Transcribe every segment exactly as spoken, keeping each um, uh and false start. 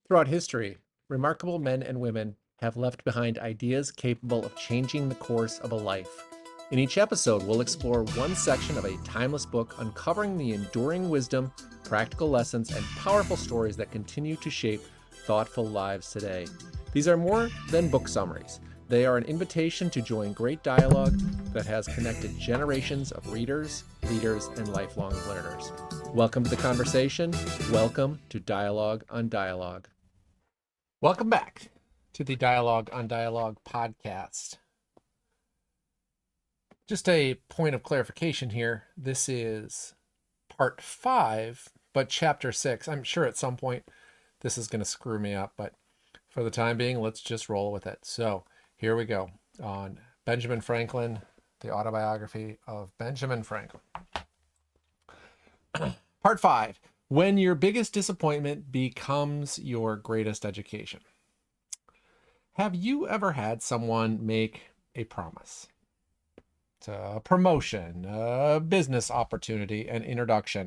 Throughout history, remarkable men and women have left behind ideas capable of changing the course of a life. In each episode, we'll explore one section of a timeless book, uncovering the enduring wisdom, practical lessons, and powerful stories that continue to shape thoughtful lives today. These are more than book summaries. They are an invitation to join great dialogue that has connected generations of readers, leaders, and lifelong learners. Welcome to the conversation. Welcome to Dialogue on Dialogue. Welcome back to the Dialogue on Dialogue podcast. Just a point of clarification here. This is part five, but chapter six. I'm sure at some point this is going to screw me up, but for the time being, let's just roll with it. So here we go on Benjamin Franklin, the autobiography of Benjamin Franklin. Part five, when your biggest disappointment becomes your greatest education. Have you ever had someone make a promise? It's a promotion, a business opportunity, an introduction,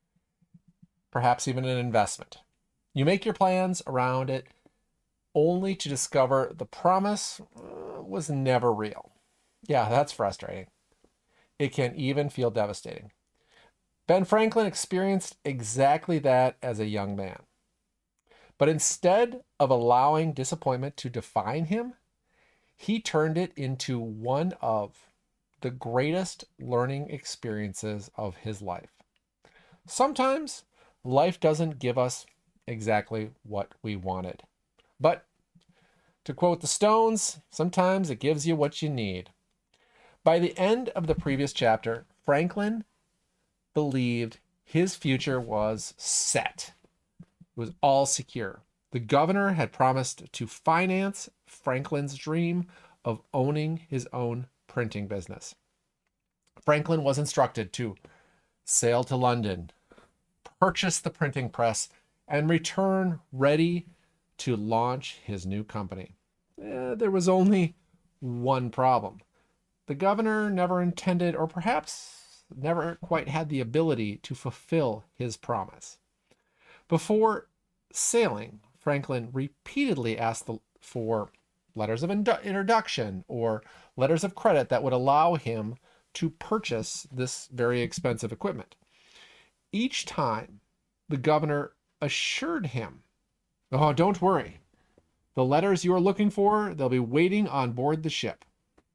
perhaps even an investment. You make your plans around it only to discover the promise uh, was never real. Yeah, that's frustrating. It can even feel devastating. Ben Franklin experienced exactly that as a young man. But instead of allowing disappointment to define him, he turned it into one of the greatest learning experiences of his life. Sometimes life doesn't give us exactly what we wanted. But to quote the Stones, sometimes it gives you what you need. By the end of the previous chapter, Franklin believed his future was set. It was all secure. The governor had promised to finance Franklin's dream of owning his own printing business. Franklin was instructed to sail to London, purchase the printing press, and return ready to launch his new company. Eh, there was only one problem. The governor never intended, or perhaps never quite had the ability to fulfill his promise. Before sailing, Franklin repeatedly asked for letters of introduction or letters of credit that would allow him to purchase this very expensive equipment. Each time, the governor assured him, "Oh, don't worry. The letters you are looking for, they'll be waiting on board the ship."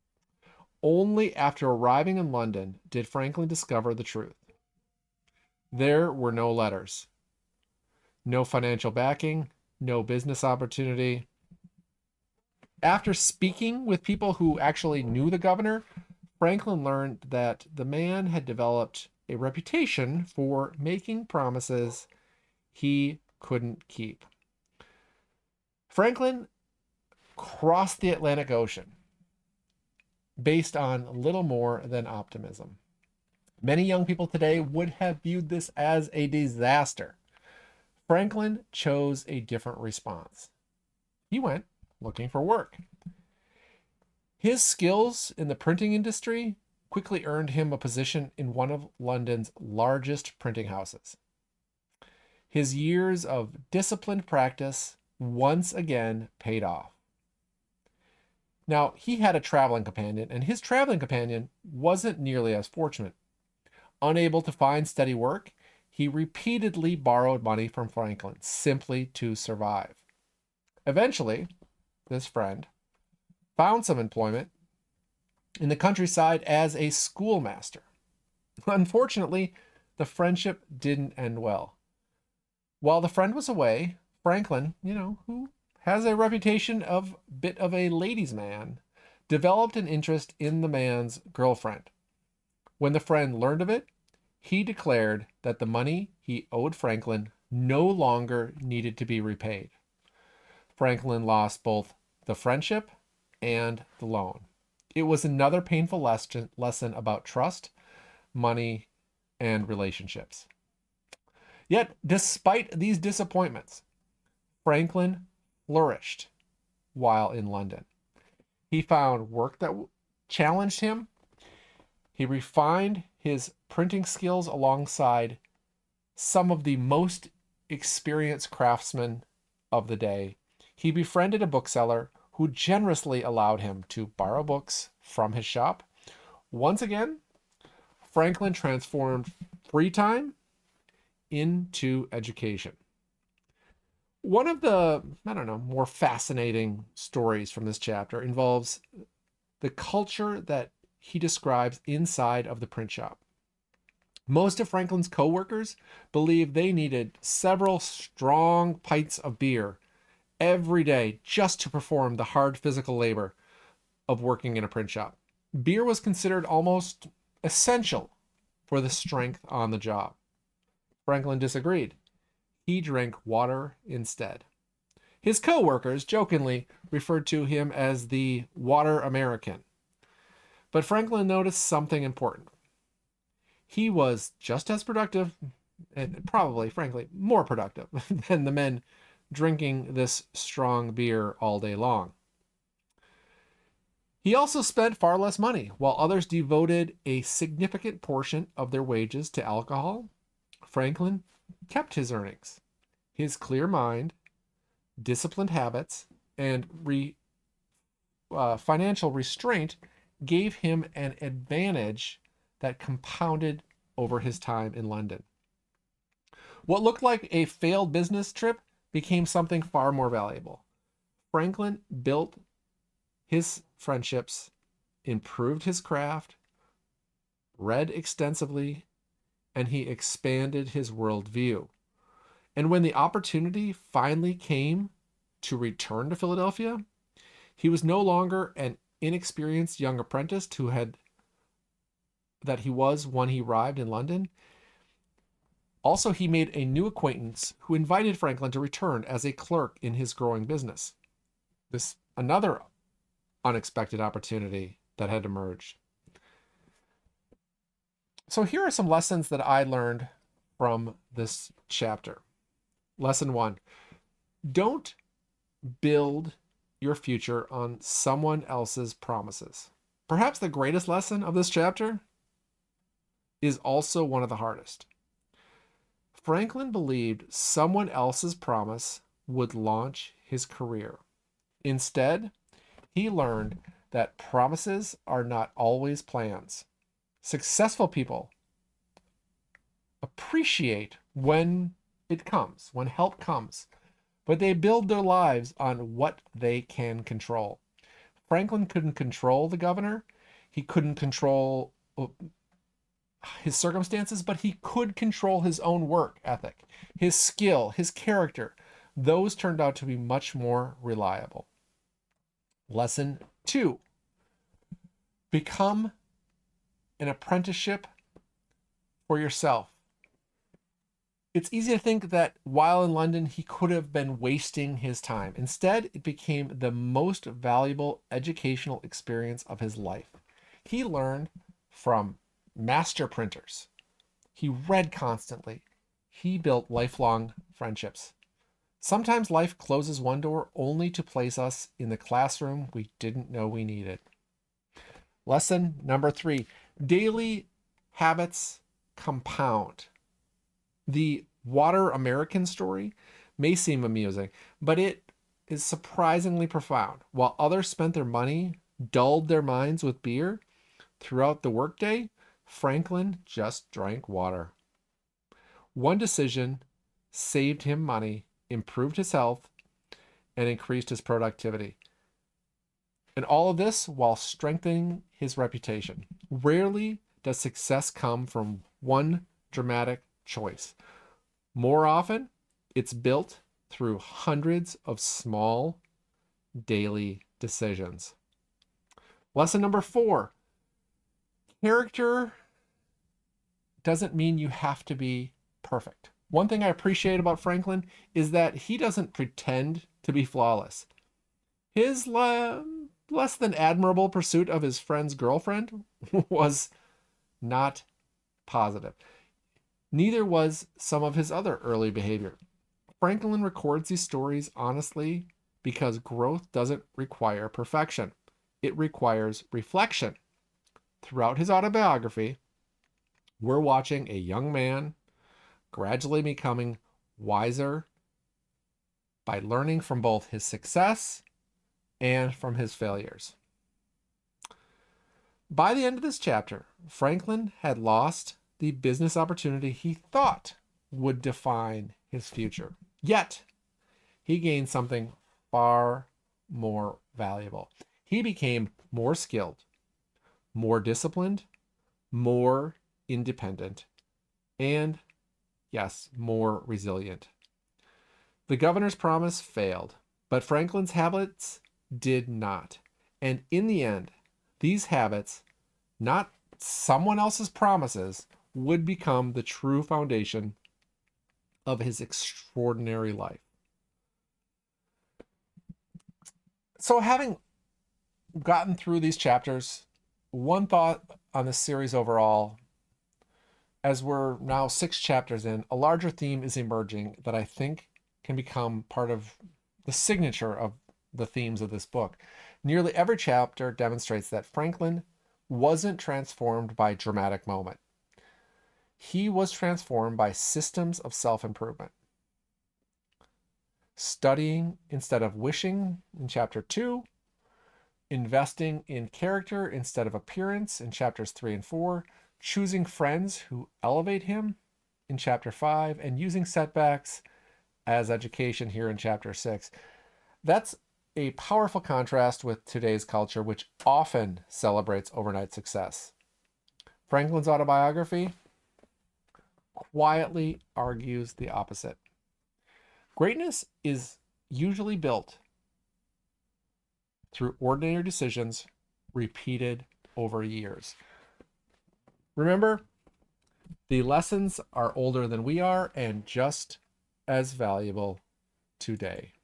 Only after arriving in London did Franklin discover the truth. There were no letters, no financial backing, no business opportunity. After speaking with people who actually knew the governor, Franklin learned that the man had developed a reputation for making promises he couldn't keep. Franklin crossed the Atlantic Ocean based on little more than optimism. Many young people today would have viewed this as a disaster. Franklin chose a different response. He went looking for work. His skills in the printing industry quickly earned him a position in one of London's largest printing houses. His years of disciplined practice once again paid off. Now, he had a traveling companion, and his traveling companion wasn't nearly as fortunate. Unable to find steady work, he repeatedly borrowed money from Franklin simply to survive. Eventually, this friend found some employment in the countryside as a schoolmaster. Unfortunately, the friendship didn't end well. While the friend was away, Franklin, you know, who has a reputation of a bit of a ladies' man, developed an interest in the man's girlfriend. When the friend learned of it, he declared that the money he owed Franklin no longer needed to be repaid. Franklin lost both the friendship and the loan. It was another painful lesson lesson about trust, money, and relationships. Yet, despite these disappointments, Franklin flourished while in London. He found work that challenged him. He refined his printing skills alongside some of the most experienced craftsmen of the day, he befriended a bookseller who generously allowed him to borrow books from his shop. Once again, Franklin transformed free time into education. One of the, I don't know, more fascinating stories from this chapter involves the culture that he describes inside of the print shop. Most of Franklin's co-workers believed they needed several strong pints of beer every day just to perform the hard physical labor of working in a print shop. Beer was considered almost essential for the strength on the job. Franklin disagreed. He drank water instead. His co-workers jokingly referred to him as the Water American. But Franklin noticed something important. He was just as productive, and probably, frankly, more productive than the men drinking this strong beer all day long. He also spent far less money, while others devoted a significant portion of their wages to alcohol. Franklin kept his earnings. His clear mind, disciplined habits, and re, uh, financial restraint gave him an advantage that compounded over his time in London. What looked like a failed business trip became something far more valuable. Franklin built his friendships, improved his craft, read extensively, and he expanded his worldview. And when the opportunity finally came to return to Philadelphia, he was no longer an inexperienced young apprentice who had that he was when he arrived in London. Also, he made a new acquaintance who invited Franklin to return as a clerk in his growing business. This another unexpected opportunity that had emerged. So here are some lessons that I learned from this chapter. Lesson one, don't build your future on someone else's promises. Perhaps the greatest lesson of this chapter is also one of the hardest. Franklin believed someone else's promise would launch his career. Instead, he learned that promises are not always plans. Successful people appreciate when it comes, when help comes, but they build their lives on what they can control. Franklin couldn't control the governor. He couldn't control his circumstances, but he could control his own work ethic, his skill, his character. Those turned out to be much more reliable. Lesson two, become an apprenticeship for yourself. It's easy to think that while in London, he could have been wasting his time. Instead, it became the most valuable educational experience of his life. He learned from master printers. He read constantly. He built lifelong friendships. Sometimes life closes one door only to place us in the classroom we didn't know we needed. Lesson number three, daily habits compound. The Water American story may seem amusing, but it is surprisingly profound. While others spent their money, dulled their minds with beer throughout the workday, Franklin just drank water. One decision saved him money, improved his health, and increased his productivity. And all of this while strengthening his reputation. Rarely does success come from one dramatic choice. More often, it's built through hundreds of small daily decisions. Lesson number four, character doesn't mean you have to be perfect. One thing I appreciate about Franklin is that he doesn't pretend to be flawless. His le- less than admirable pursuit of his friend's girlfriend was not positive. Neither was some of his other early behavior. Franklin records these stories honestly because growth doesn't require perfection. It requires reflection. Throughout his autobiography, we're watching a young man gradually becoming wiser by learning from both his success and from his failures. By the end of this chapter, Franklin had lost the business opportunity he thought would define his future. Yet, he gained something far more valuable. He became more skilled, more disciplined, more independent, and, yes, more resilient. The governor's promise failed, but Franklin's habits did not. And in the end, these habits, not someone else's promises, would become the true foundation of his extraordinary life. So, having gotten through these chapters, one thought on this series overall, as we're now six chapters in, a larger theme is emerging that I think can become part of the signature of the themes of this book. Nearly every chapter demonstrates that Franklin wasn't transformed by dramatic moment. He was transformed by systems of self-improvement. Studying instead of wishing in chapter two, investing in character instead of appearance in chapters three and four, choosing friends who elevate him in chapter five, and using setbacks as education here in chapter six. That's a powerful contrast with today's culture, which often celebrates overnight success. Franklin's autobiography quietly argues the opposite. Greatness is usually built through ordinary decisions repeated over years. Remember, the lessons are older than we are and just as valuable today.